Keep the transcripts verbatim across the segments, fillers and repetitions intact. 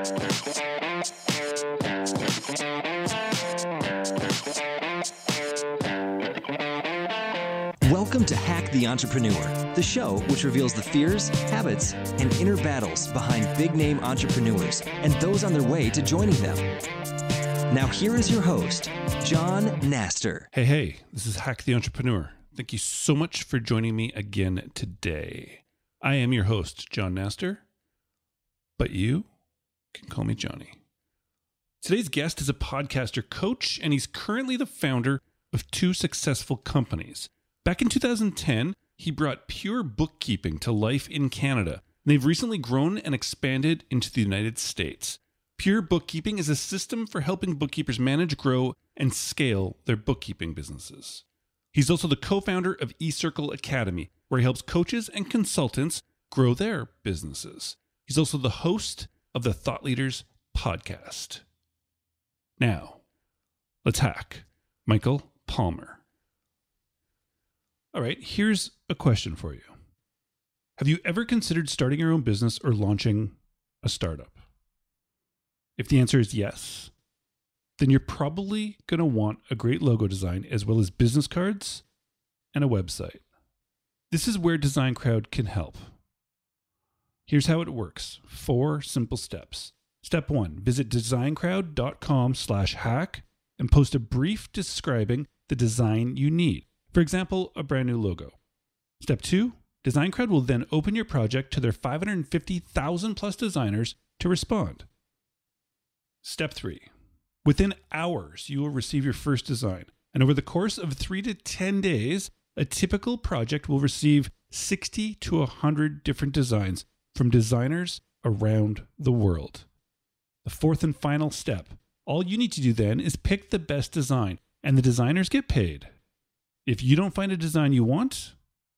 Welcome to Hack the Entrepreneur, the show which reveals the fears, habits, and inner battles behind big-name entrepreneurs and those on their way to joining them. Now here is your host, John Naster. Hey, hey, this is Hack the Entrepreneur. Thank you so much for joining me again today. I am your host, John Naster, but you can call me Johnny. Today's guest is a podcaster coach, and he's currently the founder of two successful companies. Back in two thousand ten, he brought Pure Bookkeeping to life in Canada. They've recently grown and expanded into the United States. Pure Bookkeeping is a system for helping bookkeepers manage, grow, and scale their bookkeeping businesses. He's also the co-founder of eCircle Academy, where he helps coaches and consultants grow their businesses. He's also the host of the Thought Leaders podcast. Now, let's hack Michael Palmer. All right, here's a question for you. Have you ever considered starting your own business or launching a startup? If the answer is yes, then you're probably going to want a great logo design as well as business cards and a website. This is where Design Crowd can help. Here's how it works. Four simple steps. Step one, visit designcrowd.com slash hack and post a brief describing the design you need. For example, a brand new logo. Step two, Design Crowd will then open your project to their five hundred fifty thousand plus designers to respond. Step three, within hours, you will receive your first design. And over the course of three to ten days, a typical project will receive sixty to one hundred different designs from designers around the world. The fourth and final step, all you need to do then is pick the best design, and the designers get paid. If you don't find a design you want,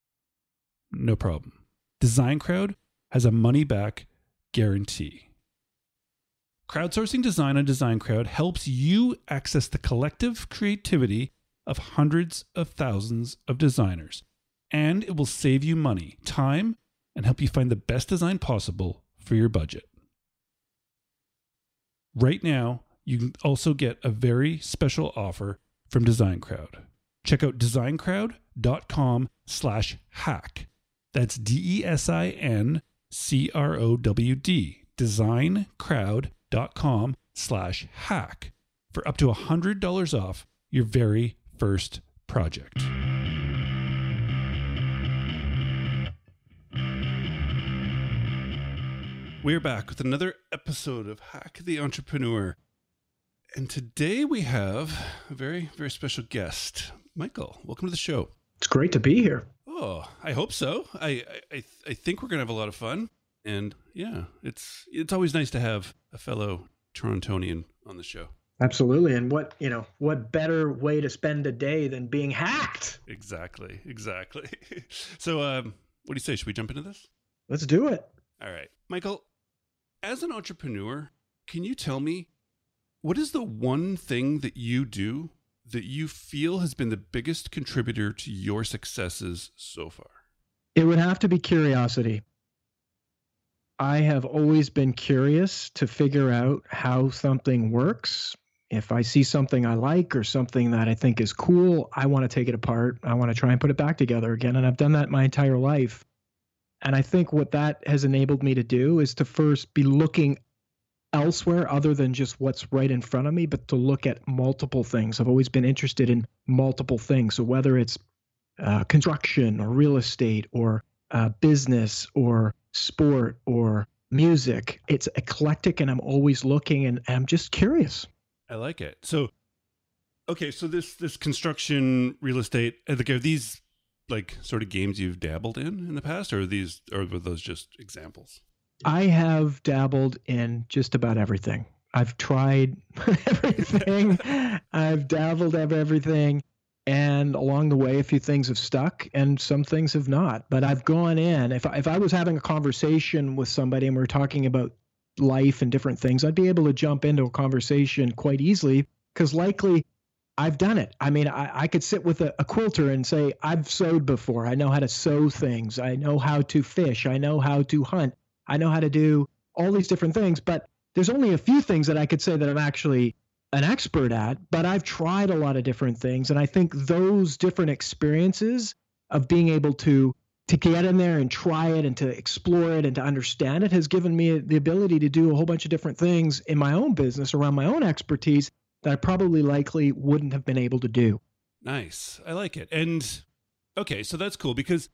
no problem. Design Crowd has a money-back guarantee. Crowdsourcing design on Design Crowd helps you access the collective creativity of hundreds of thousands of designers, and it will save you money, time, and help you find the best design possible for your budget. Right now, you can also get a very special offer from Design Crowd. Check out designcrowd.com slash hack. That's D-E-S-I-N-C-R-O-W-D. designcrowd.com slash hack for up to one hundred dollars off your very first project. We're back with another episode of Hack the Entrepreneur. And today we have a very, very special guest. Michael, welcome to the show. It's great to be here. Oh, I hope so. I I, I think we're going to have a lot of fun. And yeah, it's it's always nice to have a fellow Torontonian on the show. Absolutely. And what, you know, what better way to spend a day than being hacked? Exactly. Exactly. So um, what do you say? Should we jump into this? Let's do it. All right. Michael, as an entrepreneur, can you tell me, what is the one thing that you do that you feel has been the biggest contributor to your successes so far? It would have to be curiosity. I have always been curious to figure out how something works. If I see something I like or something that I think is cool, I want to take it apart. I want to try and put it back together again. And I've done that my entire life. And I think what that has enabled me to do is to first be looking elsewhere other than just what's right in front of me, but to look at multiple things. I've always been interested in multiple things. So whether it's uh, construction or real estate or uh, business or sport or music, it's eclectic and I'm always looking and I'm just curious. I like it. So, okay, so this this construction, real estate, are these like sort of games you've dabbled in in the past, or are these, or were those just examples? I have dabbled in just about everything. I've tried everything. I've dabbled in everything. And along the way, a few things have stuck and some things have not. But I've gone in. If I, if I was having a conversation with somebody and we we're talking about life and different things, I'd be able to jump into a conversation quite easily because likely I've done it. I mean, I, I could sit with a, a quilter and say, I've sewed before. I know how to sew things. I know how to fish. I know how to hunt. I know how to do all these different things, but there's only a few things that I could say that I'm actually an expert at, but I've tried a lot of different things. And I think those different experiences of being able to to get in there and try it and to explore it and to understand it has given me the ability to do a whole bunch of different things in my own business around my own expertise that I probably likely wouldn't have been able to do. Nice. I like it. And okay, so that's cool because,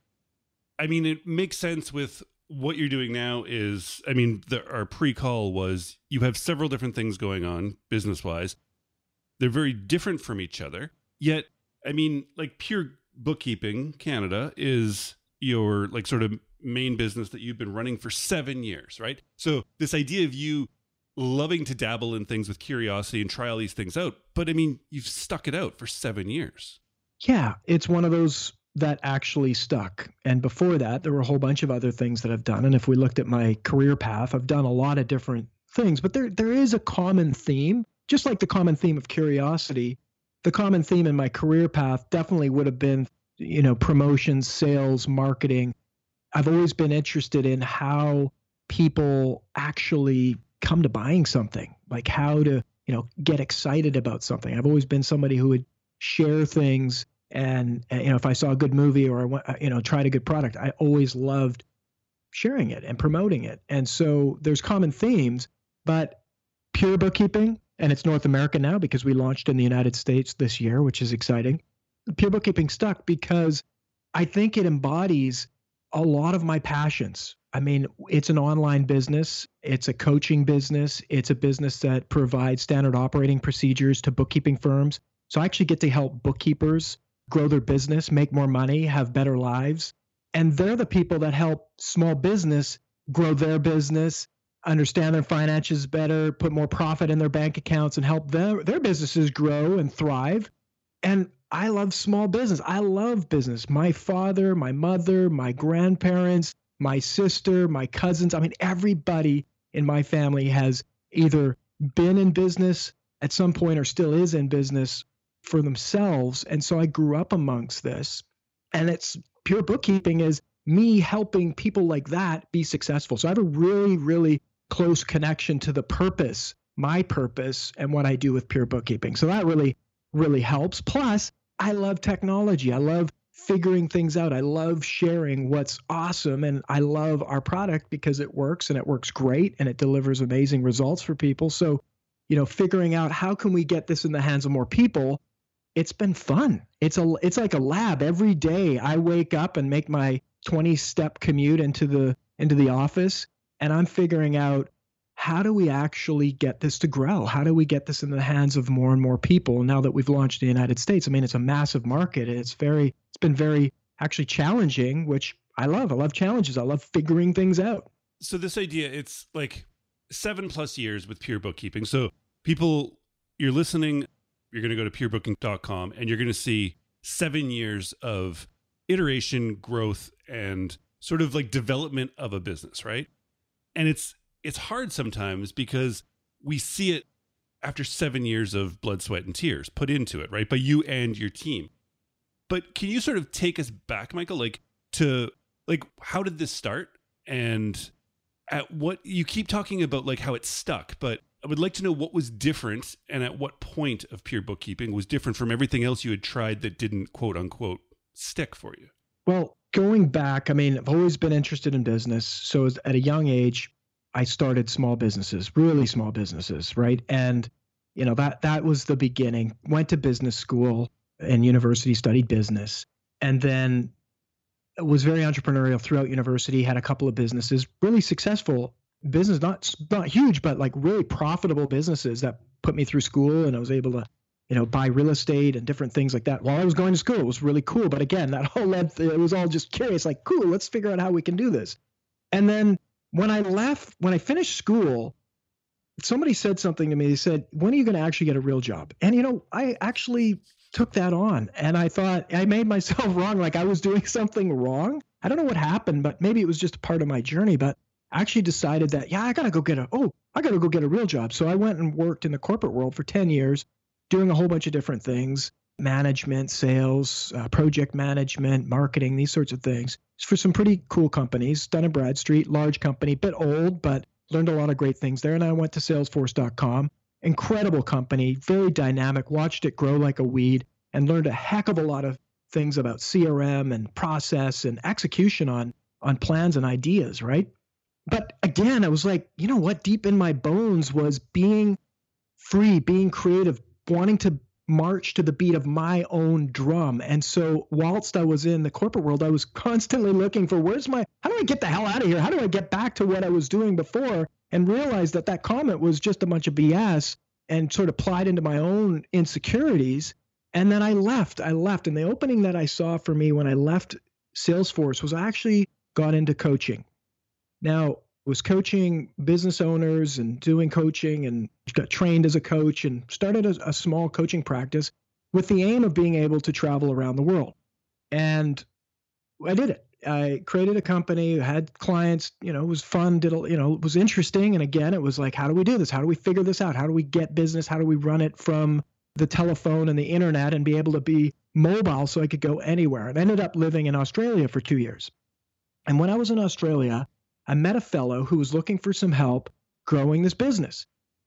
I mean, it makes sense with what you're doing now is, I mean, the, our pre-call was you have several different things going on business-wise. They're very different from each other. Yet, I mean, like Pure Bookkeeping Canada is your like sort of main business that you've been running for seven years, right? So this idea of you loving to dabble in things with curiosity and try all these things out, but I mean, you've stuck it out for seven years. Yeah, it's one of those that actually stuck. And before that, there were a whole bunch of other things that I've done. And if we looked at my career path, I've done a lot of different things, but there there is a common theme, just like the common theme of curiosity. The common theme in my career path definitely would have been, you know, promotions, sales, marketing. I've always been interested in how people actually come to buying something, like how to, you know, get excited about something. I've always been somebody who would share things and, you know, if I saw a good movie or, you know, tried a good product, I always loved sharing it and promoting it. And so there's common themes, but Pure Bookkeeping, and it's North America now because we launched in the United States this year, which is exciting. Pure Bookkeeping stuck because I think it embodies a lot of my passions. I mean, it's an online business. It's a coaching business. It's a business that provides standard operating procedures to bookkeeping firms. So I actually get to help bookkeepers grow their business, make more money, have better lives. And they're the people that help small business grow their business, understand their finances better, put more profit in their bank accounts, and help their, their businesses grow and thrive. And I love small business. I love business. My father, my mother, my grandparents, my sister, my cousins. I mean, everybody in my family has either been in business at some point or still is in business for themselves. And so I grew up amongst this. And it's Pure Bookkeeping is me helping people like that be successful. So I have a really, really close connection to the purpose, my purpose, and what I do with Pure Bookkeeping. So that really, really helps. Plus, I love technology. I love figuring things out. I love sharing what's awesome. And I love our product because it works and it works great and it delivers amazing results for people. So, you know, figuring out how can we get this in the hands of more people, it's been fun. It's a, it's like a lab. Every day I wake up and make my twenty step commute into the, into the office, and I'm figuring out how do we actually get this to grow? How do we get this in the hands of more and more people now that we've launched in the United States? I mean, it's a massive market. And it's very, it's been very actually challenging, which I love. I love challenges. I love figuring things out. So this idea, it's like seven plus years with Pure Bookkeeping. So people, you're listening, you're going to go to pure booking dot com and you're going to see seven years of iteration, growth, and sort of like development of a business, right? And it's, it's hard sometimes because we see it after seven years of blood, sweat, and tears put into it, right? By you and your team. But can you sort of take us back, Michael, like to like, how did this start? And at what you keep talking about, like how it stuck, but I would like to know what was different and at what point of Pure Bookkeeping was different from everything else you had tried that didn't quote unquote stick for you. Well, going back, I mean, I've always been interested in business. So at a young age, I started small businesses, really small businesses, right? And, you know, that that was the beginning. Went to business school and university, studied business, and then was very entrepreneurial throughout university, had a couple of businesses, really successful business, not not huge, but like really profitable businesses that put me through school, and I was able to, you know, buy real estate and different things like that while I was going to school. It was really cool. But again, that whole led, it was all just curious, like, cool, let's figure out how we can do this. And then when I left, when I finished school, somebody said something to me. They said, when are you going to actually get a real job? And, you know, I actually took that on, and I thought I made myself wrong. Like I was doing something wrong. I don't know what happened, but maybe it was just a part of my journey. But I actually decided that, yeah, I got to go get a, oh, I got to go get a real job. So I went and worked in the corporate world for ten years, doing a whole bunch of different things, management, sales, uh, project management, marketing, these sorts of things for some pretty cool companies. Dun and Bradstreet, large company, bit old, but learned a lot of great things there. And I went to salesforce dot com. Incredible company, very dynamic, watched it grow like a weed, and learned a heck of a lot of things about C R M and process and execution on, on plans and ideas, right? But again, I was like, you know what, deep in my bones was being free, being creative, wanting to march to the beat of my own drum. And so whilst I was in the corporate world, I was constantly looking for where's my, how do I get the hell out of here? How do I get back to what I was doing before? And realized that that comment was just a bunch of B S and sort of plied into my own insecurities. And then I left, I left. And the opening that I saw for me when I left Salesforce was I actually got into coaching. Now, was coaching business owners and doing coaching and got trained as a coach and started a, a small coaching practice with the aim of being able to travel around the world. And I did it. I created a company, had clients, you know, it was fun, did, you know, it was interesting. And again, it was like, how do we do this? How do we figure this out? How do we get business? How do we run it from the telephone and the internet and be able to be mobile so I could go anywhere? And I ended up living in Australia for two years. And when I was in Australia, I met a fellow who was looking for some help growing this business,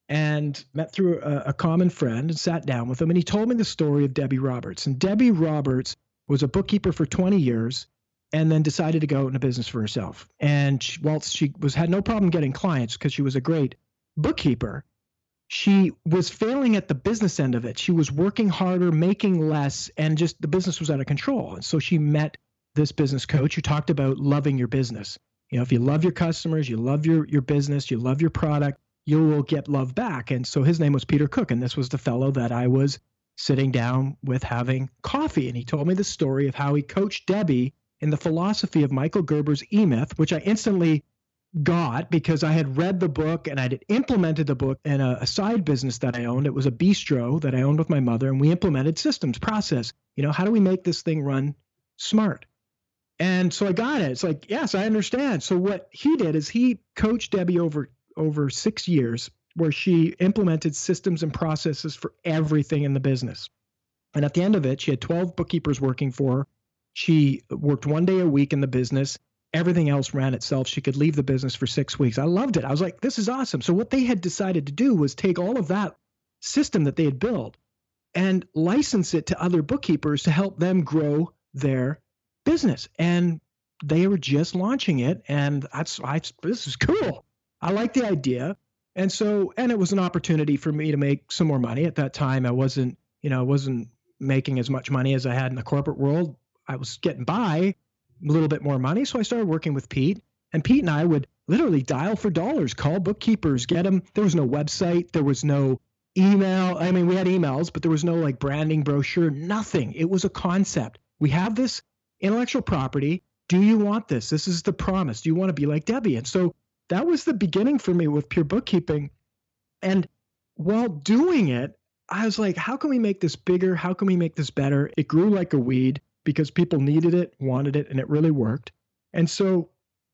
and met through a, a common friend and sat down with him. And he told me the story of Debbie Roberts. And Debbie Roberts was a bookkeeper for twenty years and then decided to go into business for herself. And she, whilst she was had no problem getting clients because she was a great bookkeeper, she was failing at the business end of it. She was working harder, making less, and just the business was out of control. And so she met this business coach who talked about loving your business. You know, if you love your customers, you love your, your business, you love your product, you will get love back. And so his name was Peter Cook. And this was the fellow that I was sitting down with having coffee. And he told me the story of how he coached Debbie in the philosophy of Michael Gerber's E-Myth, which I instantly got because I had read the book and I had implemented the book in a, a side business that I owned. It was a bistro that I owned with my mother, and we implemented systems, process. You know, how do we make this thing run smart? And so I got it. It's like, yes, I understand. So what he did is he coached Debbie over over six years where she implemented systems and processes for everything in the business. And at the end of it, she had twelve bookkeepers working for her. She worked one day a week in the business. Everything else ran itself. She could leave the business for six weeks. I loved it. I was like, this is awesome. So what they had decided to do was take all of that system that they had built and license it to other bookkeepers to help them grow their business. And they were just launching it. And that's, I, this is cool. I like the idea. And so, and it was an opportunity for me to make some more money. At that time, I wasn't, you know, I wasn't making as much money as I had in the corporate world. I was getting by a little bit more money. So I started working with Pete, and Pete and I would literally dial for dollars, call bookkeepers, get them. There was no website. There was no email. I mean, we had emails, but there was no like branding brochure, nothing. It was a concept. We have this intellectual property. Do you want this? This is the promise. Do you want to be like Debbie? And so that was the beginning for me with Pure Bookkeeping. And while doing it, I was like, how can we make this bigger? How can we make this better? It grew like a weed because people needed it, wanted it, and it really worked. And so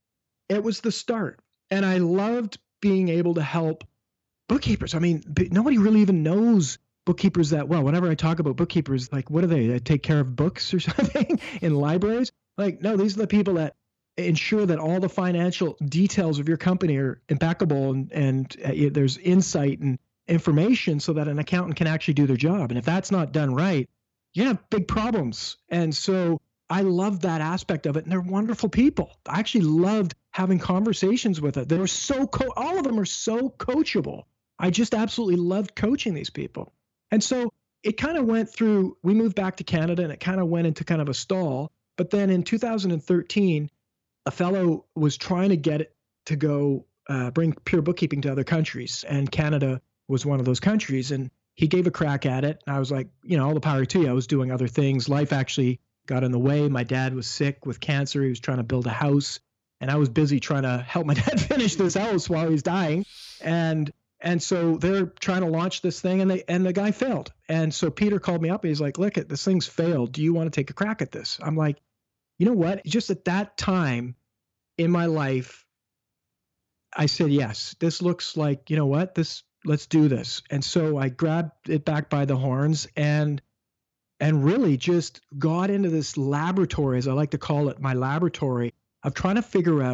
it was the start. And I loved being able to help bookkeepers. I mean, nobody really even knows bookkeepers that well. Whenever I talk about bookkeepers, like, what are they? They take care of books or something in libraries? Like, no, these are the people that ensure that all the financial details of your company are impeccable, and, and uh, there's insight and information so that an accountant can actually do their job. And if that's not done right, you have big problems. And so I loved that aspect of it. And they're wonderful people. I actually loved having conversations with it. They were so, co- all of them are so coachable. I just absolutely loved coaching these people. And so it kind of went through, we moved back to Canada, and it kind of went into kind of a stall. But then in two thousand thirteen, a fellow was trying to get it to go uh, bring Pure Bookkeeping to other countries. And Canada was one of those countries. And he gave a crack at it. And I was like, you know, all the power to you. I was doing other things. Life actually got in the way. My dad was sick with cancer. He was trying to build a house. And I was busy trying to help my dad finish this house while he's dying. And and so they're trying to launch this thing, and they and the guy failed. And so Peter called me up, and he's like, look, this thing's failed. Do you want to take a crack at this? I'm like, you know what? Just at that time in my life, I said, yes, this looks like, you know what, this, let's do this. And so I grabbed it back by the horns and, and really just got into this laboratory, as I like to call it, my laboratory of trying to figure out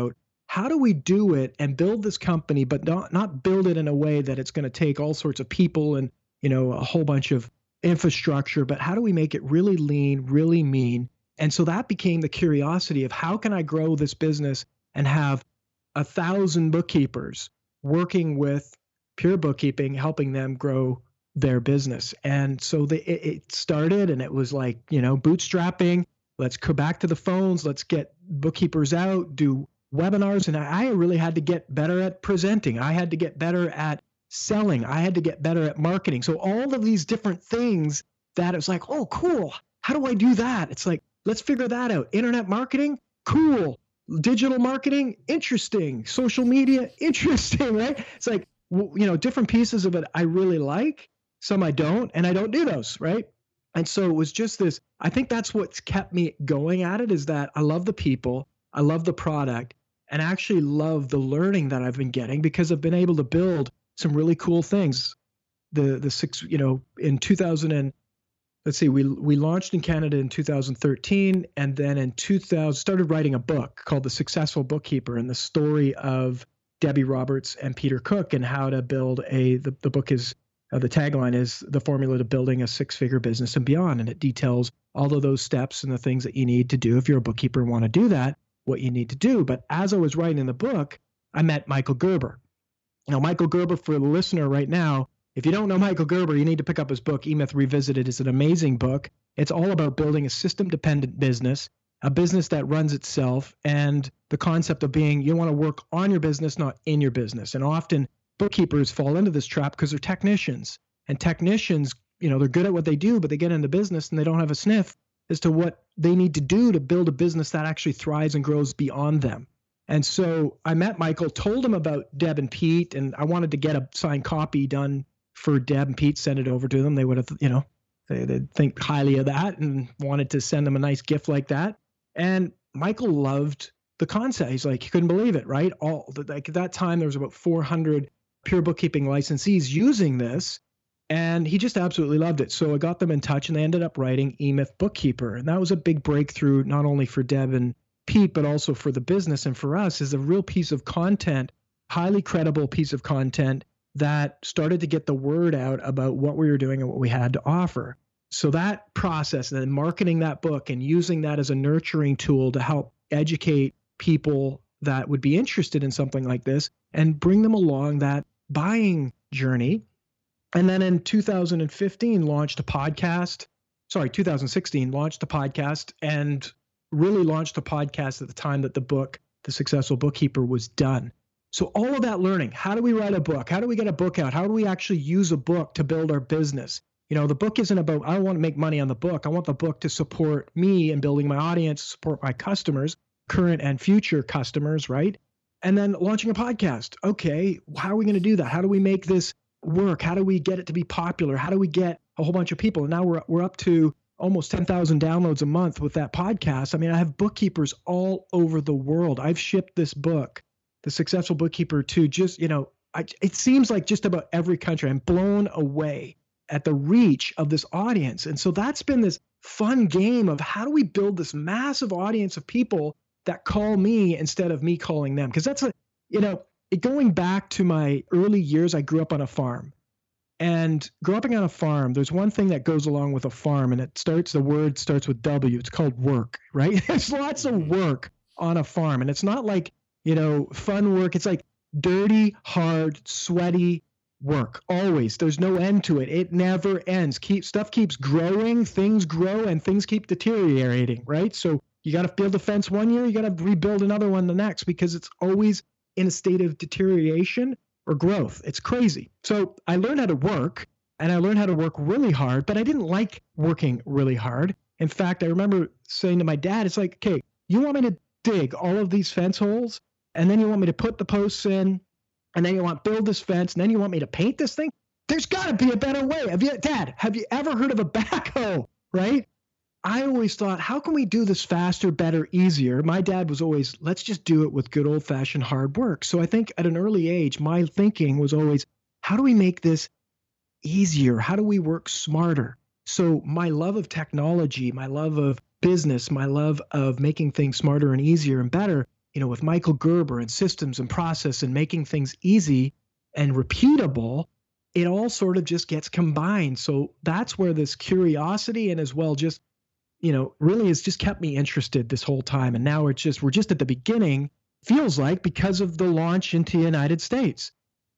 how do we do it and build this company, but not, not build it in a way that it's going to take all sorts of people and, you know, a whole bunch of infrastructure, but how do we make it really lean, really mean? And so that became the curiosity of how can I grow this business and have a thousand bookkeepers working with Pure Bookkeeping, helping them grow their business. And so the, it, it started, and it was like, you know, bootstrapping. Let's go back to the phones. Let's get bookkeepers out, do webinars. And I, I really had to get better at presenting. I had to get better at selling. I had to get better at marketing. So all of these different things that it was like, oh, cool. How do I do that? It's like, let's figure that out. Internet marketing, cool. Digital marketing, interesting. Social media, interesting, right? It's like, you know, different pieces of it I really like, some I don't, and I don't do those, right? And so it was just this, I think that's what's kept me going at it, is that I love the people, I love the product, and I actually love the learning that I've been getting because I've been able to build some really cool things. The the six, you know, in two thousand and let's see, we we launched in Canada in two thousand thirteen, and then in two thousand started writing a book called The Successful Bookkeeper, and the story of Debbie Roberts and Peter Cook and how to build a, the, the book is, uh, the tagline is The Formula to Building a Six-Figure Business and Beyond. And it details all of those steps and the things that you need to do if you're a bookkeeper and want to do that, what you need to do. But as I was writing the book, I met Michael Gerber. Now, Michael Gerber, for the listener right now, if you don't know Michael Gerber, you need to pick up his book, E-Myth Revisited. It's an amazing book. It's all about building a system-dependent business, a business that runs itself, and the concept of being, you want to work on your business, not in your business. And often bookkeepers fall into this trap because they're technicians. And technicians, you know, they're good at what they do, but they get into business and they don't have a sniff as to what they need to do to build a business that actually thrives and grows beyond them. And so I met Michael, told him about Deb and Pete, and I wanted to get a signed copy done for Deb and Pete, send it over to them. They would have, you know, they, they'd think highly of that and wanted to send them a nice gift like that. And Michael loved the concept. He's like, he couldn't believe it, right? All like at that time, there was about four hundred Pure Bookkeeping licensees using this, and he just absolutely loved it. So I got them in touch, and they ended up writing E-Myth Bookkeeper, and that was a big breakthrough, not only for Deb and Pete, but also for the business and for us. Is a real piece of content, highly credible piece of content that started to get the word out about what we were doing and what we had to offer. So that process, and then marketing that book and using that as a nurturing tool to help educate people that would be interested in something like this and bring them along that buying journey. And then in two thousand fifteen, launched a podcast. Sorry, two thousand sixteen, launched a podcast and really launched a podcast at the time that the book, The Successful Bookkeeper, was done. So all of that learning, how do we write a book? How do we get a book out? How do we actually use a book to build our business? You know, the book isn't about, I don't want to make money on the book. I want the book to support me in building my audience, support my customers, current and future customers, right? And then launching a podcast. Okay, how are we going to do that? How do we make this work? How do we get it to be popular? How do we get a whole bunch of people? And now we're we're up to almost ten thousand downloads a month with that podcast. I mean, I have bookkeepers all over the world. I've shipped this book, The Successful Bookkeeper, to just, you know, I, it seems like just about every country. I'm blown away at the reach of this audience. And so that's been this fun game of how do we build this massive audience of people that call me instead of me calling them? Because that's a, you know, it, going back to my early years, I grew up on a farm. And growing up on a farm, there's one thing that goes along with a farm, and it starts, the word starts with W. It's called work, right? There's lots of work on a farm. And it's not like, you know, fun work. It's like dirty, hard, sweaty work. Always. There's no end to it. It never ends. Keep stuff keeps growing, things grow, and things keep deteriorating, right? So you got to build a fence one year, you got to rebuild another one the next, because it's always in a state of deterioration or growth. It's crazy. So I learned how to work, and I learned how to work really hard, but I didn't like working really hard. In fact, I remember saying to my dad, it's like, okay, you want me to dig all of these fence holes, and then you want me to put the posts in, and then you want to build this fence, and then you want me to paint this thing? There's got to be a better way. Have you, Dad, have you ever heard of a backhoe, right? I always thought, how can we do this faster, better, easier? My dad was always, let's just do it with good old-fashioned hard work. So I think at an early age, my thinking was always, how do we make this easier? How do we work smarter? So my love of technology, my love of business, my love of making things smarter and easier and better you know, with Michael Gerber and systems and process and making things easy and repeatable, it all sort of just gets combined. So that's where this curiosity and as well just, you know, really has just kept me interested this whole time. And now it's just, we're just at the beginning, feels like, because of the launch into the United States,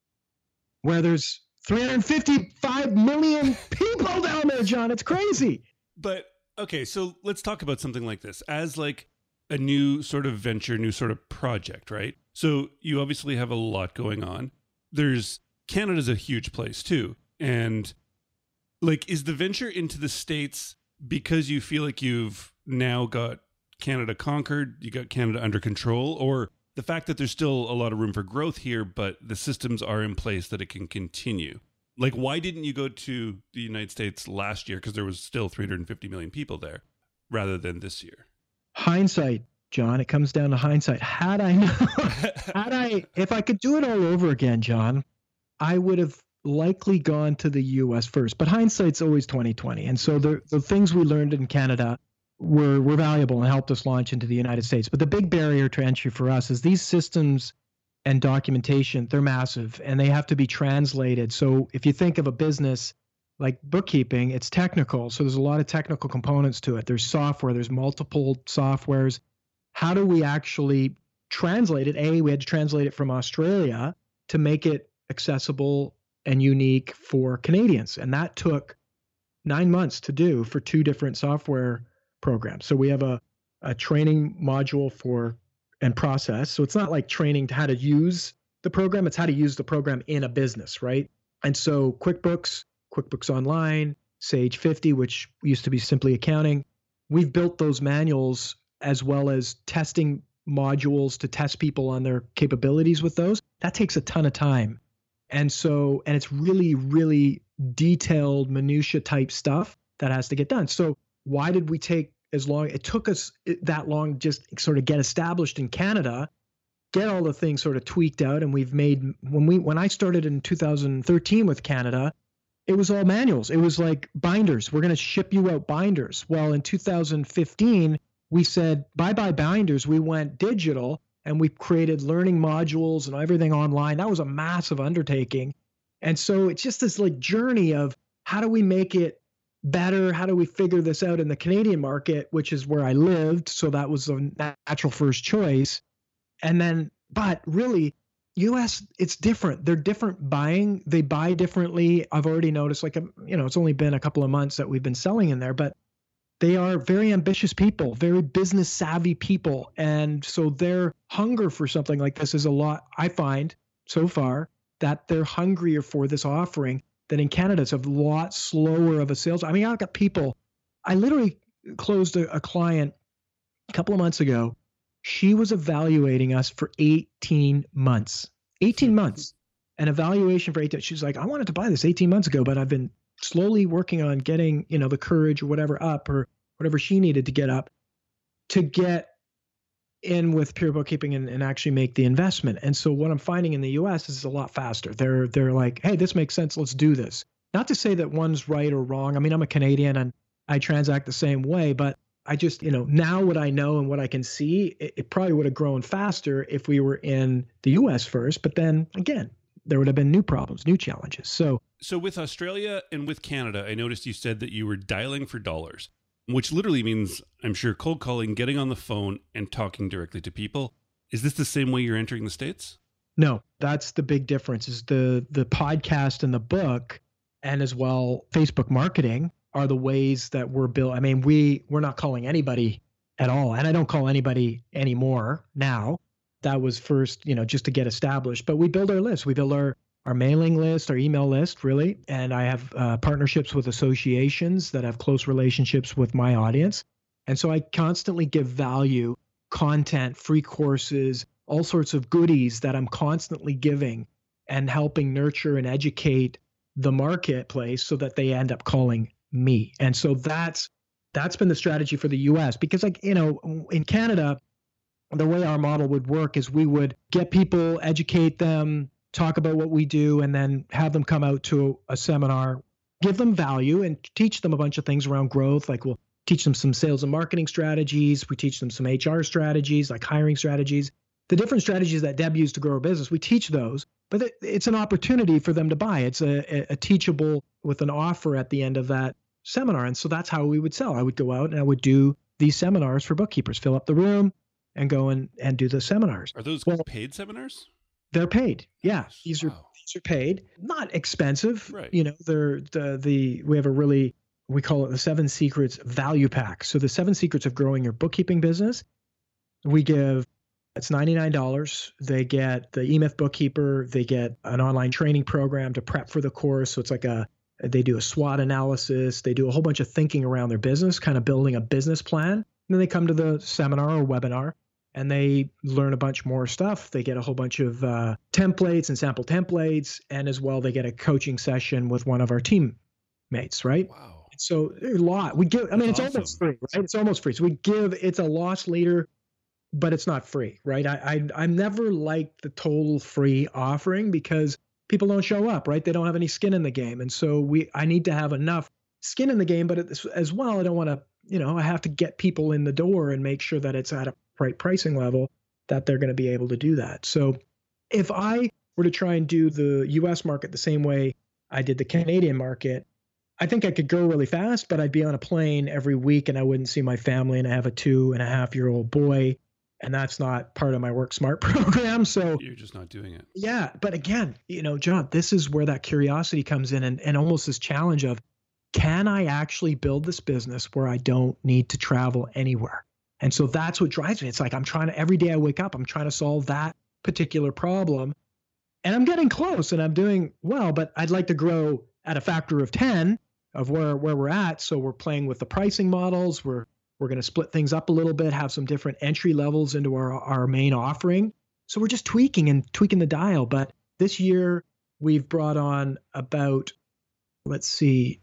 where there's three hundred fifty-five million people down there, John. It's crazy. But okay, so let's talk about something like this as like a new sort of venture, new sort of project, right? So you obviously have a lot going on. There's Canada's a huge place too. And like, is the venture into the States because you feel like you've now got Canada conquered, you got Canada under control, or the fact that there's still a lot of room for growth here, but the systems are in place that it can continue? Like, why didn't you go to the United States last year? Because there was still three hundred fifty million people there rather than this year. Hindsight, John. It comes down to hindsight. Had I, had I, if I could do it all over again, John, I would have likely gone to the U S first. But hindsight's always twenty twenty. And so the, the things we learned in Canada were, were valuable and helped us launch into the United States. But the big barrier to entry for us is these systems and documentation, they're massive and they have to be translated. So if you think of a business like bookkeeping, it's technical. So there's a lot of technical components to it. There's software, there's multiple softwares. How do we actually translate it? A, we had to translate it from Australia to make it accessible and unique for Canadians. And that took nine months to do for two different software programs. So we have a, a training module for and process. So it's not like training to how to use the program, it's how to use the program in a business, right? And so QuickBooks, QuickBooks Online, Sage fifty, which used to be Simply Accounting, we've built those manuals as well as testing modules to test people on their capabilities with those. That takes a ton of time. And so, and it's really, really detailed minutia type stuff that has to get done. So why did we take as long? It took us that long just sort of get established in Canada, get all the things sort of tweaked out. And we've made, when we, when I started in two thousand thirteen with Canada, it was all manuals. It was like binders. We're going to ship you out binders. Well, in two thousand fifteen, we said, bye-bye binders. We went digital. And we created learning modules and everything online. That was a massive undertaking. And so it's just this like journey of how do we make it better? How do we figure this out in the Canadian market, which is where I lived. So that was a natural first choice. And then, but really, U S, it's different. They're different buying. They buy differently. I've already noticed, like, you know, it's only been a couple of months that we've been selling in there, but they are very ambitious people, very business savvy people. And so their hunger for something like this is a lot, I find so far, that they're hungrier for this offering than in Canada. It's a lot slower of a sales. I mean, I've got people, I literally closed a, a client a couple of months ago. She was evaluating us for eighteen months, eighteen months, an evaluation for eighteen. She's like, I wanted to buy this eighteen months ago, but I've been slowly working on getting, you know, the courage or whatever up, or whatever she needed to get up to get in with Pure Bookkeeping and, and actually make the investment. And so what I'm finding in the U S is a lot faster. They're, they're like, hey, this makes sense. Let's do this. Not to say that one's right or wrong. I mean, I'm a Canadian and I transact the same way, but I just, you know, now what I know and what I can see, it, it probably would have grown faster if we were in the U S first. But then again, there would have been new problems, new challenges. So, so with Australia and with Canada, I noticed you said that you were dialing for dollars, which literally means, I'm sure, cold calling, getting on the phone and talking directly to people. Is this the same way you're entering the States? No, that's the big difference is the the podcast and the book and as well Facebook marketing are the ways that we're built. I mean, we, we're not calling anybody at all. And I don't call anybody anymore now. That was first, you know, just to get established. But we build our list. We build our, our mailing list, our email list, really. And I have uh, partnerships with associations that have close relationships with my audience. And so I constantly give value, content, free courses, all sorts of goodies that I'm constantly giving and helping nurture and educate the marketplace so that they end up calling me. And so that's that's been the strategy for the U S because, like, you know, in Canada, the way our model would work is we would get people, educate them, talk about what we do, and then have them come out to a seminar, give them value and teach them a bunch of things around growth. Like we'll teach them some sales and marketing strategies. We teach them some H R strategies, like hiring strategies. the different strategies that Deb used to grow her business, we teach those, but it, it's an opportunity for them to buy. It's a, a teachable with an offer at the end of that seminar. And so that's how we would sell. I would go out and I would do these seminars for bookkeepers, fill up the room and go and, and do the seminars. Are those well, paid seminars? They're paid. Yeah. Yes. These Wow. are these are paid. Not expensive. Right. You know, they're the the we have a really we call it the Seven Secrets Value Pack. So the Seven Secrets of Growing Your Bookkeeping Business. We give it's ninety-nine dollars. They get the E-Myth Bookkeeper. They get an online training program to prep for the course. So it's like a they do a SWOT analysis. They do a whole bunch of thinking around their business, kind of building a business plan. And then they come to the seminar or webinar and they learn a bunch more stuff. They get a whole bunch of uh, templates and sample templates. And as well, they get a coaching session with one of our teammates, right? Wow. So a lot. We give, I mean, That's it's awesome. almost free, right? It's almost free. So we give, it's a loss leader, but it's not free, right? I, I, I never liked the total free offering because people don't show up, right? They don't have any skin in the game. And so we, I need to have enough skin in the game, but as, as well, I don't want to, you know, I have to get people in the door and make sure that it's at a right pricing level that they're going to be able to do that. So if I were to try and do the U S market the same way I did the Canadian market, I think I could go really fast, but I'd be on a plane every week and I wouldn't see my family. And I have a two and a half year old boy, and that's not part of my Work Smart program. So You're just not doing it. yeah. But again, you know, John, this is where that curiosity comes in and, and almost this challenge of, can I actually build this business where I don't need to travel anywhere? And so that's what drives me. It's like, I'm trying to, every day I wake up, I'm trying to solve that particular problem and I'm getting close and I'm doing well, but I'd like to grow at a factor of ten of where, where we're at. So we're playing with the pricing models. We're, we're going to split things up a little bit, have some different entry levels into our, our main offering. So we're just tweaking and tweaking the dial. But this year we've brought on about, let's see,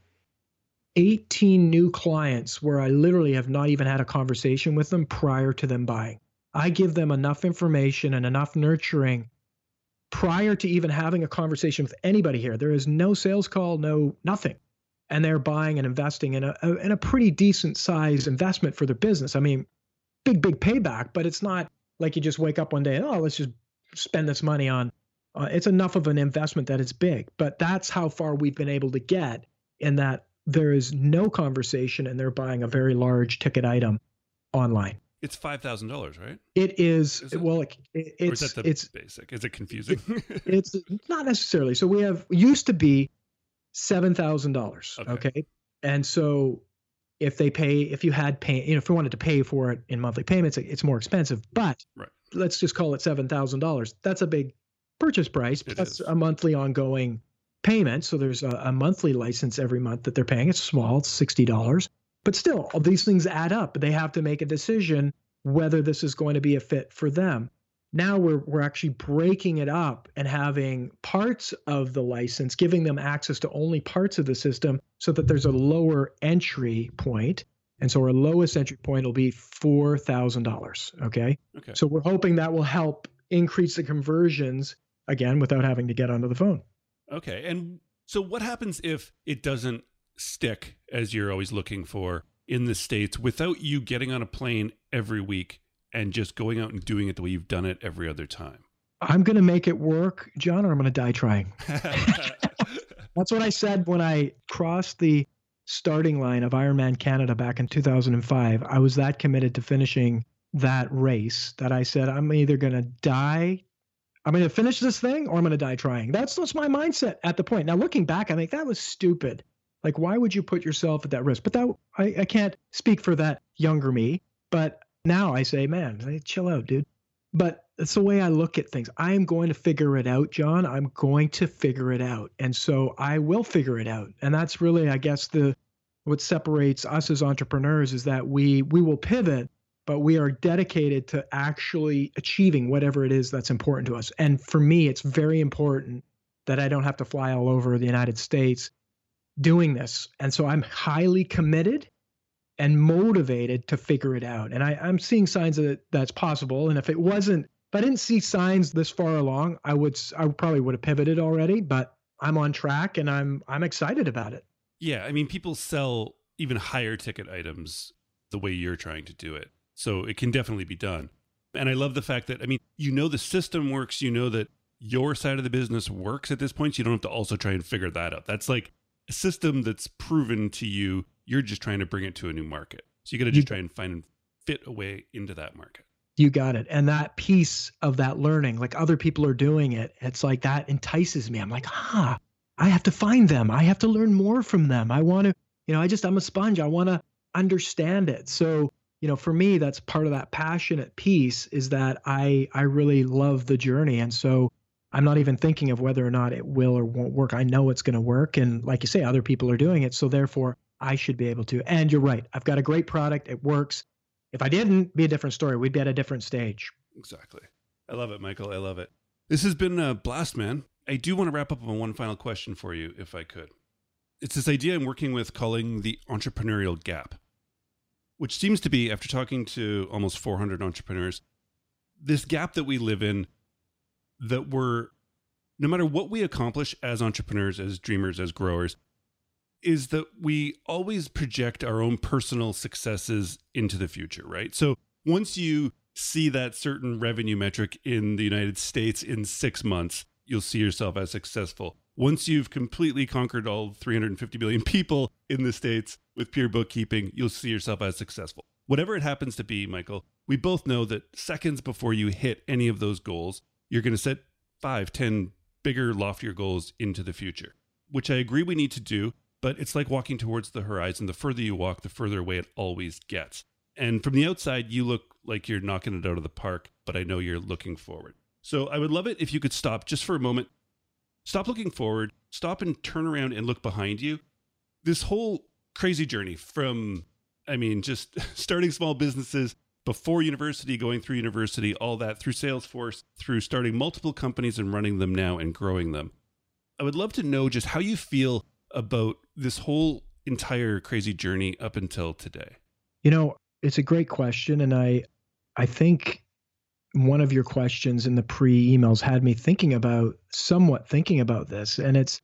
eighteen new clients where I literally have not even had a conversation with them prior to them buying. I give them enough information and enough nurturing prior to even having a conversation with anybody here. There is no sales call, no nothing. And they're buying and investing in a, a in a pretty decent size investment for their business. I mean, big, big payback, but it's not like you just wake up one day and, oh, let's just spend this money on. Uh, it's enough of an investment that it's big. But that's how far we've been able to get in that there is no conversation and they're buying a very large ticket item online. It's five thousand dollars, right? It is, Is it? well, it, it, Or it's, is that the it's, basic? Is it confusing? it's not necessarily. So we have, used to be seven thousand dollars. Okay. Okay. And so if they pay, if you had pay, you know, if we wanted to pay for it in monthly payments, it's more expensive, but Right. let's just call it seven thousand dollars. That's a big purchase price It plus is. a monthly ongoing payment. So there's a, a monthly license every month that they're paying. It's small, it's sixty dollars, but still all these things add up. They have to make a decision whether this is going to be a fit for them. Now we're we're actually breaking it up and having parts of the license, giving them access to only parts of the system so that there's a lower entry point. And so our lowest entry point will be four thousand dollars. Okay. Okay. So we're hoping that will help increase the conversions again without having to get onto the phone. Okay. And so what happens if it doesn't stick as you're always looking for in the States without you getting on a plane every week and just going out and doing it the way you've done it every other time? I'm going to make it work, John, or I'm going to die trying. That's what I said when I crossed the starting line of Ironman Canada back in two thousand five. I was that committed to finishing that race that I said, I'm either going to die, I'm going to finish this thing, or I'm going to die trying. That's, that's my mindset at the point. Now, looking back, I think that was stupid. Like, why would you put yourself at that risk? But that I, I can't speak for that younger me. But now I say, man, hey, chill out, dude. But it's the way I look at things. I am going to figure it out, John. I'm going to figure it out. And so I will figure it out. And that's really, I guess, the what separates us as entrepreneurs is that we we will pivot, but we are dedicated to actually achieving whatever it is that's important to us. And for me, it's very important that I don't have to fly all over the United States doing this. And so I'm highly committed and motivated to figure it out. And I, I'm seeing signs that that's possible. And if it wasn't, if I didn't see signs this far along, I would, I probably would have pivoted already, but I'm on track and I'm, I'm excited about it. Yeah. I mean, people sell even higher ticket items the way you're trying to do it. So it can definitely be done. And I love the fact that, I mean, you know, the system works, you know that your side of the business works at this point. So you don't have to also try and figure that out. That's like a system that's proven to you. You're just trying to bring it to a new market. So you got to just try and find and fit a way into that market. You got it. And that piece of that learning, like other people are doing it, it's like that entices me. I'm like, ah, I have to find them. I have to learn more from them. I want to, you know, I just, I'm a sponge. I want to understand it. So, you know, for me, that's part of that passionate piece is that I, I really love the journey. And so I'm not even thinking of whether or not it will or won't work. I know it's going to work. And like you say, other people are doing it. So therefore I should be able to. And you're right. I've got a great product. It works. If I didn't, be a different story. We'd be at a different stage. Exactly. I love it, Michael. I love it. This has been a blast, man. I do want to wrap up on one final question for you, if I could. It's this idea I'm working with calling the entrepreneurial gap, which seems to be, after talking to almost four hundred entrepreneurs, this gap that we live in, that we're, no matter what we accomplish as entrepreneurs, as dreamers, as growers, is that we always project our own personal successes into the future, right? So once you see that certain revenue metric in the United States in six months, you'll see yourself as successful. Once you've completely conquered all three hundred fifty million people in the States with pure bookkeeping, you'll see yourself as successful. Whatever it happens to be, Michael, we both know that seconds before you hit any of those goals, you're going to set five, ten bigger, loftier goals into the future, which I agree we need to do. But it's like walking towards the horizon. The further you walk, the further away it always gets. And from the outside, you look like you're knocking it out of the park, but I know you're looking forward. So I would love it if you could stop just for a moment. Stop looking forward, stop and turn around and look behind you. This whole crazy journey from, I mean, just starting small businesses before university, going through university, all that, through Salesforce, through starting multiple companies and running them now and growing them. I would love to know just how you feel about this whole entire crazy journey up until today. You know, it's a great question. And I, I think one of your questions in the pre-emails had me thinking about, somewhat thinking about this. And it's,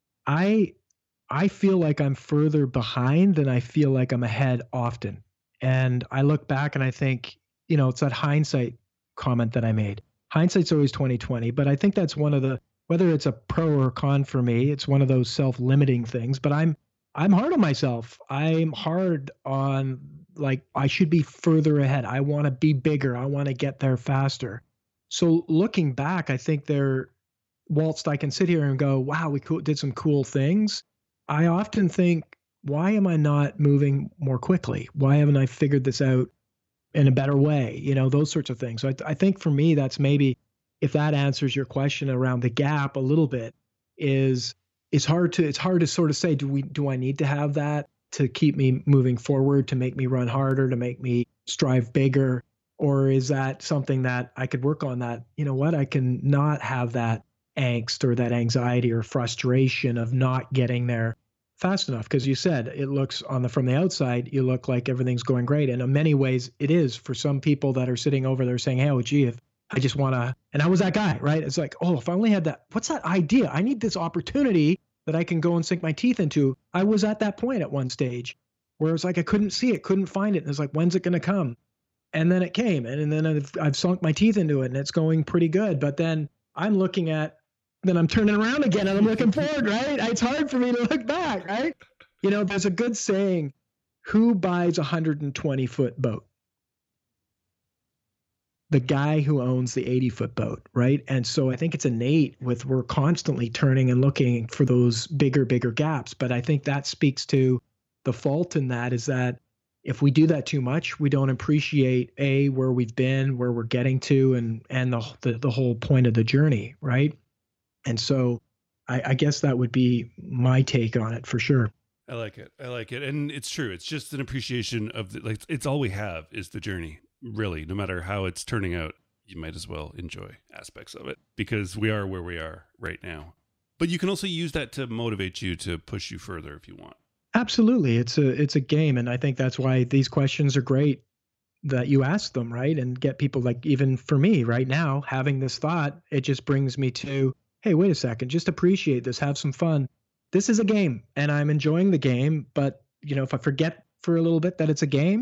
I, I feel like I'm further behind than I feel like I'm ahead often. And I look back and I think, you know, it's that hindsight comment that I made. Hindsight's always twenty twenty, but I think that's one of the, whether it's a pro or con for me, it's one of those self-limiting things, but I'm, I'm hard on myself. I'm hard on, like, I should be further ahead. I want to be bigger. I want to get there faster. So looking back, I think there, whilst I can sit here and go, wow, we co- did some cool things. I often think, why am I not moving more quickly? Why haven't I figured this out in a better way? You know, those sorts of things. So I, I think for me, that's maybe, if that answers your question around the gap a little bit, is it's hard to, it's hard to sort of say, do we, do I need to have that to keep me moving forward, to make me run harder, to make me strive bigger? Or is that something that I could work on, that, you know what, I can not have that angst or that anxiety or frustration of not getting there fast enough? Because you said it looks on the, from the outside, you look like everything's going great. And in many ways it is for some people that are sitting over there saying, hey, oh, gee, if I just want to, and I was that guy, right? It's like, oh, if I only had that, what's that idea? I need this opportunity that I can go and sink my teeth into. I was at that point at one stage where it's like, I couldn't see it, couldn't find it. And it's like, when's it going to come? And then it came, and, and then I've, I've sunk my teeth into it, and it's going pretty good. But then I'm looking at, then I'm turning around again and I'm looking forward, right? It's hard for me to look back, right? You know, there's a good saying, who buys a one hundred twenty foot boat? The guy who owns the eighty foot boat, right? And so I think it's innate with, we're constantly turning and looking for those bigger, bigger gaps. But I think that speaks to the fault in that, is that if we do that too much, we don't appreciate A, where we've been, where we're getting to, and and the the, the whole point of the journey, right? And so I, I guess that would be my take on it for sure. I like it. I like it. And it's true. It's just an appreciation of the, like, it's all we have is the journey. Really, no matter how it's turning out, you might as well enjoy aspects of it, because we are where we are right now. But you can also use that to motivate you, to push you further if you want. Absolutely. It's a, it's a game. And I think that's why these questions are great that you ask them, right? And get people, like, even for me right now, having this thought, it just brings me to, hey, wait a second, just appreciate this, have some fun. This is a game and I'm enjoying the game. But, you know, if I forget for a little bit that it's a game,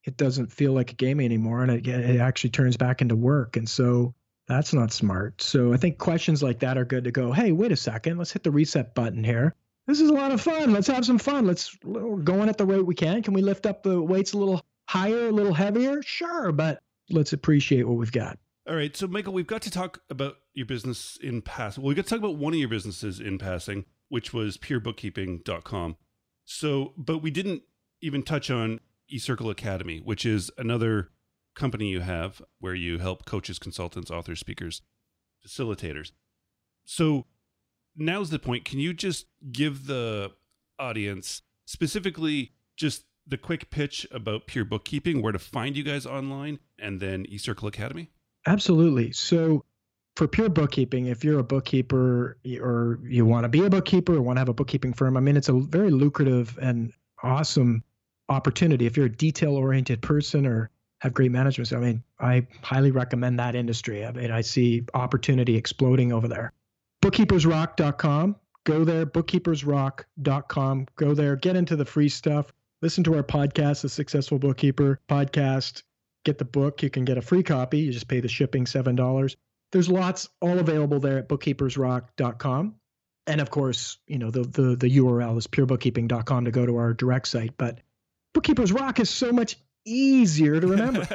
it doesn't feel like a game anymore, and it, it actually turns back into work. And so that's not smart. So I think questions like that are good to go, hey, wait a second, let's hit the reset button here. This is a lot of fun. Let's have some fun. Let's we're going at the rate we can. Can we lift up the weights a little higher, a little heavier? Sure, but let's appreciate what we've got. All right. So, Michael, we've got to talk about your business in passing. Well, we've got to talk about one of your businesses in passing, which was pure bookkeeping dot com. So, but we didn't even touch on eCircle Academy, which is another company you have where you help coaches, consultants, authors, speakers, facilitators. So now's the point. Can you just give the audience specifically just the quick pitch about Pure Bookkeeping, where to find you guys online, and then eCircle Academy? Absolutely. So for Pure Bookkeeping, if you're a bookkeeper or you want to be a bookkeeper or want to have a bookkeeping firm, I mean, it's a very lucrative and awesome opportunity. If you're a detail-oriented person or have great management, I mean, I highly recommend that industry. I mean, I see opportunity exploding over there. bookkeepers rock dot com. Go there, bookkeepers rock dot com. Go there, get into the free stuff. Listen to our podcast, The Successful Bookkeeper Podcast. Get the book. You can get a free copy. You just pay the shipping, seven dollars. There's lots all available there at bookkeepers rock dot com. And of course, you know, the the the U R L is pure bookkeeping dot com to go to our direct site. But Bookkeepers Rock is so much easier to remember.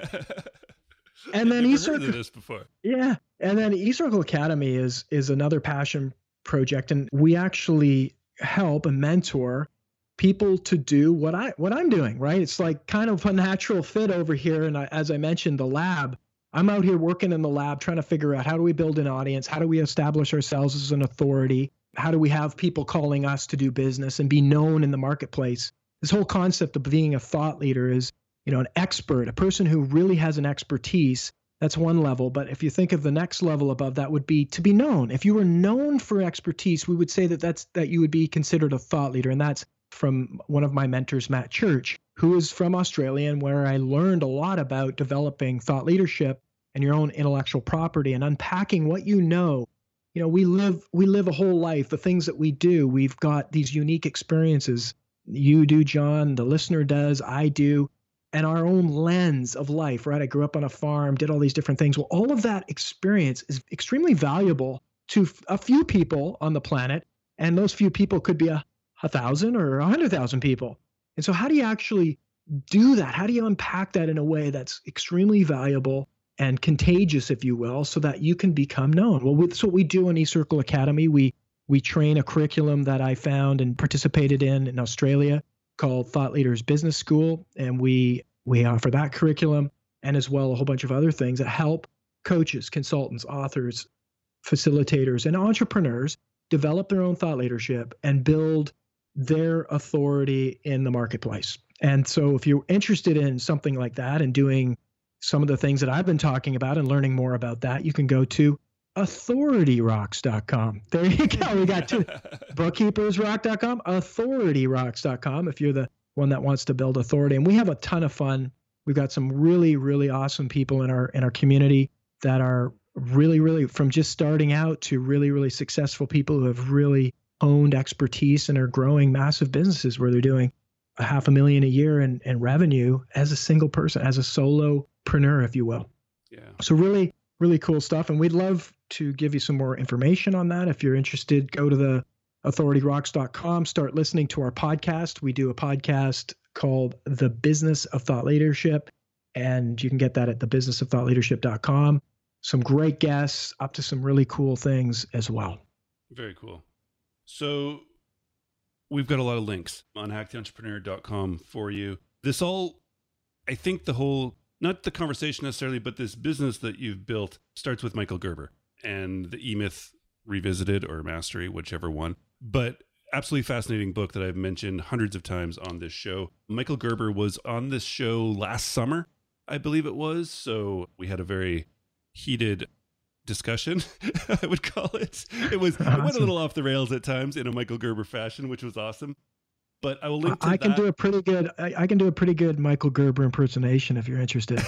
And then eCircle, this before. Yeah. And then eCircle Academy is is another passion project. And we actually help and mentor people to do what I what I'm doing, right? It's like kind of a natural fit over here. And I, as I mentioned, the lab, I'm out here working in the lab trying to figure out how do we build an audience? How do we establish ourselves as an authority? How do we have people calling us to do business and be known in the marketplace? This whole concept of being a thought leader is, you know, an expert, a person who really has an expertise. That's one level. But if you think of the next level above that would be to be known. If you were known for expertise, we would say that that's that you would be considered a thought leader. And that's from one of my mentors, Matt Church, who is from Australia, and where I learned a lot about developing thought leadership and your own intellectual property and unpacking what you know. You know, we live we live a whole life. The things that we do, we've got these unique experiences. You do, John, the listener does, I do, and our own lens of life, right? I grew up on a farm, did all these different things. Well, all of that experience is extremely valuable to a few people on the planet, and those few people could be a, a thousand or a hundred thousand people. And so how do you actually do that? How do you unpack that in a way that's extremely valuable and contagious, if you will, so that you can become known? Well, that's what we do in eCircle Academy. We we train a curriculum that I found and participated in in Australia called Thought Leaders Business School, and we we offer that curriculum and as well a whole bunch of other things that help coaches, consultants, authors, facilitators, and entrepreneurs develop their own thought leadership and build their authority in the marketplace. And so if you're interested in something like that and doing some of the things that I've been talking about and learning more about that, you can go to authority rocks dot com. There you go. We got two. bookkeepers rock dot com, authority rocks dot com if you're the one that wants to build authority. And we have a ton of fun. We've got some really, really awesome people in our in our community that are really, really from just starting out to really, really successful people who have really honed expertise and are growing massive businesses where they're doing a half a million a year in, in revenue as a single person, as a solopreneur, if you will. Yeah. So really, really cool stuff. And we'd love to give you some more information on that. If you're interested, go to the authority rocks dot com, start listening to our podcast. We do a podcast called The Business of Thought Leadership, and you can get that at the business of thought leadership dot com. Some great guests, up to some really cool things as well. Very cool. So we've got a lot of links on hack the entrepreneur dot com for you. This all, I think the whole, not the conversation necessarily, but this business that you've built starts with Michael Gerber and the E-Myth Revisited or Mastery, whichever one. But absolutely fascinating book that I've mentioned hundreds of times on this show. Michael Gerber was on this show last summer, I believe it was. So we had a very heated discussion, I would call it. It was awesome. It went a little off the rails at times in a Michael Gerber fashion, which was awesome. But I will link to I that. can do a pretty good. I, I can do a pretty good Michael Gerber impersonation if you're interested.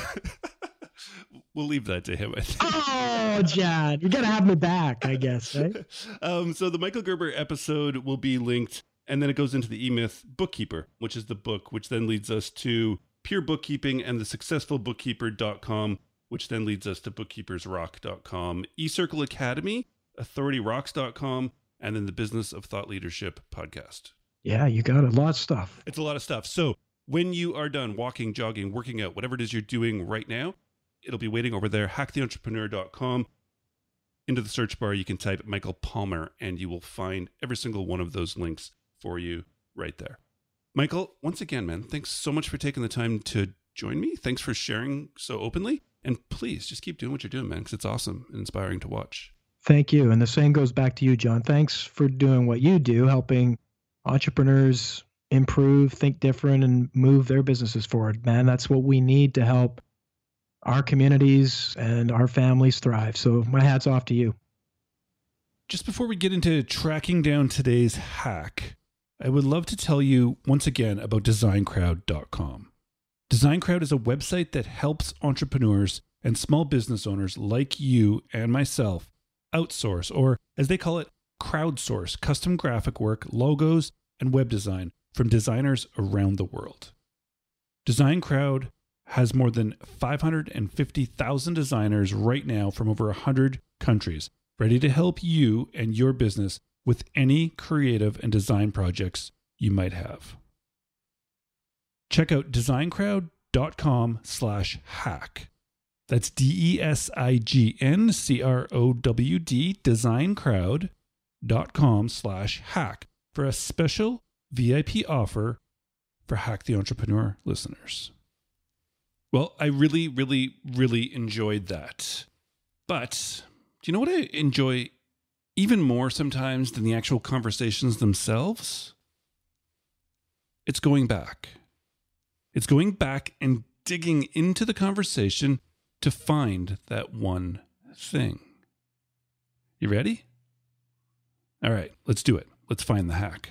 We'll leave that to him, I think. Oh, John, you got to have me back, I guess, right? um, so the Michael Gerber episode will be linked, and then it goes into the E-Myth Bookkeeper, which is the book, which then leads us to Pure Bookkeeping and the successful bookkeeper dot com, which then leads us to bookkeepers rock dot com, eCircle Academy, authority rocks dot com, and then the Business of Thought Leadership podcast. Yeah, you got a lot of stuff. It's a lot of stuff. So when you are done walking, jogging, working out, whatever it is you're doing right now, it'll be waiting over there, hack the entrepreneur dot com. Into the search bar, you can type Michael Palmer, and you will find every single one of those links for you right there. Michael, once again, man, thanks so much for taking the time to join me. Thanks for sharing so openly. And please just keep doing what you're doing, man, because it's awesome and inspiring to watch. Thank you. And the same goes back to you, John. Thanks for doing what you do, helping entrepreneurs improve, think different, and move their businesses forward. Man, that's what we need to help our communities and our families thrive. So my hat's off to you. Just before we get into tracking down today's hack, I would love to tell you once again about design crowd dot com. DesignCrowd is a website that helps entrepreneurs and small business owners like you and myself outsource, or as they call it, crowdsource, custom graphic work, logos, and web design from designers around the world. DesignCrowd has more than five hundred fifty thousand designers right now from over one hundred countries, ready to help you and your business with any creative and design projects you might have. Check out designcrowd dot com slash hack. That's D E S I G N C R O W D, designcrowd dot com slash hack for a special V I P offer for Hack the Entrepreneur listeners. Well, I really, really, really enjoyed that. But do you know what I enjoy even more sometimes than the actual conversations themselves? It's going back. It's going back and digging into the conversation to find that one thing. You ready? All right, let's do it. Let's find the hack.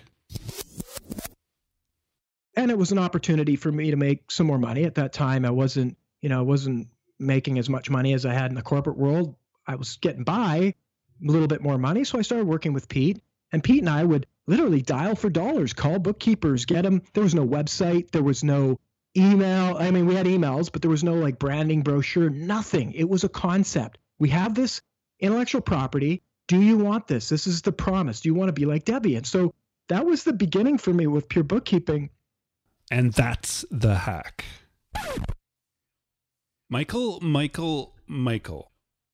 And it was an opportunity for me to make some more money. At that time, I wasn't, you know, I wasn't making as much money as I had in the corporate world. I was getting by a little bit more money. So I started working with Pete, and Pete and I would literally dial for dollars, call bookkeepers, get them. There was no website. There was no email. I mean, we had emails, but there was no like branding brochure, nothing. It was a concept. We have this intellectual property. Do you want this? This is the promise. Do you want to be like Debbie? And so that was the beginning for me with Pure Bookkeeping. And that's the hack. Michael, Michael, Michael.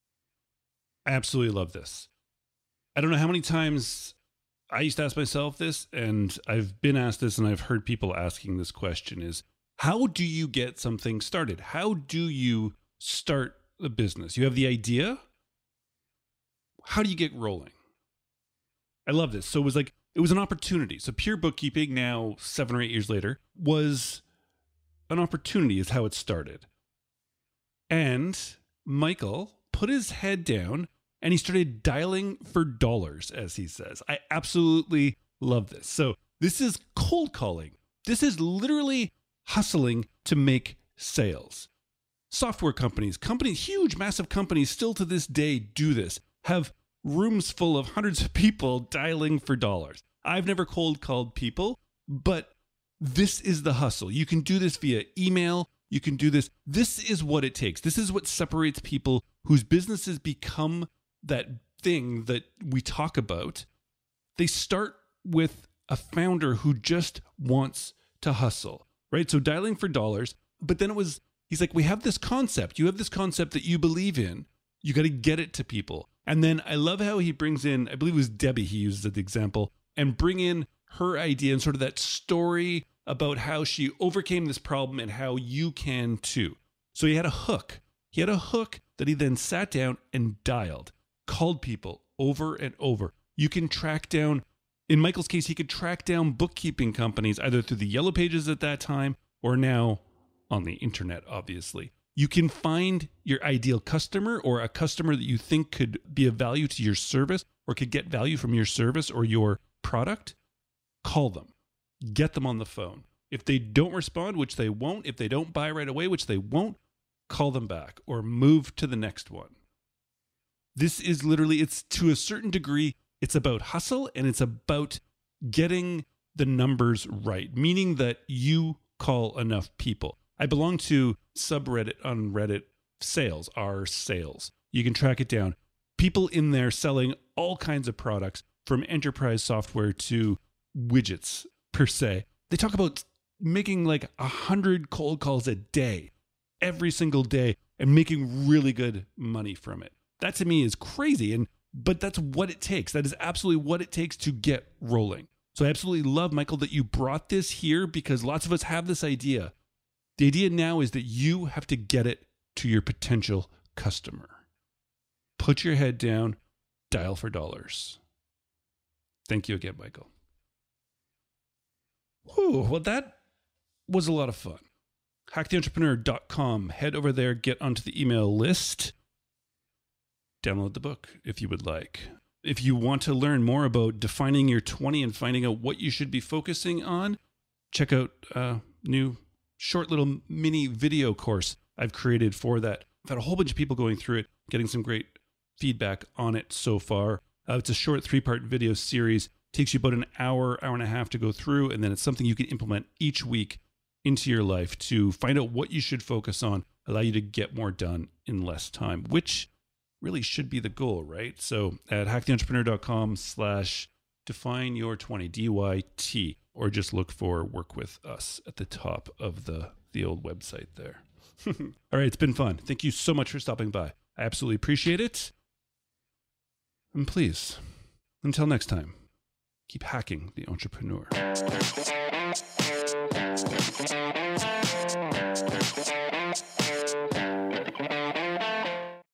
I absolutely love this. I don't know how many times I used to ask myself this, and I've been asked this, and I've heard people asking this question is, how do you get something started? How do you start a business? You have the idea. How do you get rolling? I love this. So it was like, it was an opportunity. So Pure Bookkeeping, now seven or eight years later, was an opportunity is how it started. And Michael put his head down and he started dialing for dollars, as he says. I absolutely love this. So this is cold calling. This is literally hustling to make sales. Software companies, companies, huge, massive companies still to this day do this, have rooms full of hundreds of people dialing for dollars. I've never cold called people, but this is the hustle. You can do this via email. You can do this. This is what it takes. This is what separates people whose businesses become that thing that we talk about. They start with a founder who just wants to hustle, right? So dialing for dollars, but then it was, he's like, we have this concept. You have this concept that you believe in. You got to get it to people. And then I love how he brings in, I believe it was Debbie he uses as the example, and bring in her idea and sort of that story about how she overcame this problem and how you can too. So he had a hook. He had a hook that he then sat down and dialed, called people over and over. You can track down, in Michael's case, he could track down bookkeeping companies either through the yellow pages at that time or now on the internet, obviously. You can find your ideal customer or a customer that you think could be of value to your service or could get value from your service or your product. Call them. Get them on the phone. If they don't respond, which they won't, if they don't buy right away, which they won't, call them back or move to the next one. This is literally, it's to a certain degree, it's about hustle and it's about getting the numbers right, meaning that you call enough people. I belong to subreddit on Reddit, sales, our sales. You can track it down. People in there selling all kinds of products, from enterprise software to widgets per se. They talk about making like a hundred cold calls a day, every single day, and making really good money from it. That to me is crazy. And but that's what it takes. That is absolutely what it takes to get rolling. So I absolutely love, Michael, that you brought this here, because lots of us have this idea. The idea now is that you have to get it to your potential customer. Put your head down, dial for dollars. Thank you again, Michael. Whew, well, that was a lot of fun. hack the entrepreneur dot com. Head over there, get onto the email list. Download the book if you would like. If you want to learn more about defining your twenty and finding out what you should be focusing on, check out a new short little mini video course I've created for that. I've had a whole bunch of people going through it, getting some great feedback on it so far. Uh, it's a short three-part video series. Takes you about an hour, hour and a half to go through, and then it's something you can implement each week into your life to find out what you should focus on, allow you to get more done in less time, which really should be the goal, right? So at hack the entrepreneur dot com slash define your twenty, D Y T, or just look for work with us at the top of the, the old website there. All right, it's been fun. Thank you so much for stopping by. I absolutely appreciate it. And please, until next time, keep hacking the entrepreneur.